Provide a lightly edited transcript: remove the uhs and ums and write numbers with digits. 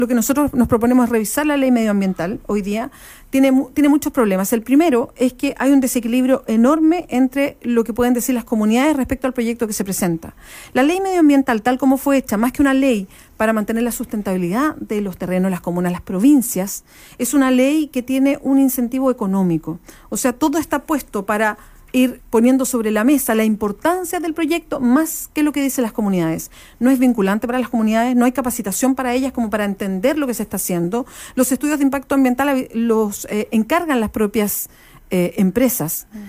lo que nosotros nos proponemos es revisar la ley medioambiental hoy día, tiene muchos problemas. El primero es que hay un desequilibrio enorme entre lo que pueden decir las comunidades respecto al proyecto que se presenta. La ley medioambiental, tal como fue hecha, más que una ley para mantener la sustentabilidad de los terrenos, las comunas, las provincias, es una ley que tiene un incentivo económico. O sea, todo está puesto para ir poniendo sobre la mesa la importancia del proyecto más que lo que dicen las comunidades. No es vinculante para las comunidades, no hay capacitación para ellas como para entender lo que se está haciendo. Los estudios de impacto ambiental los encargan las propias empresas.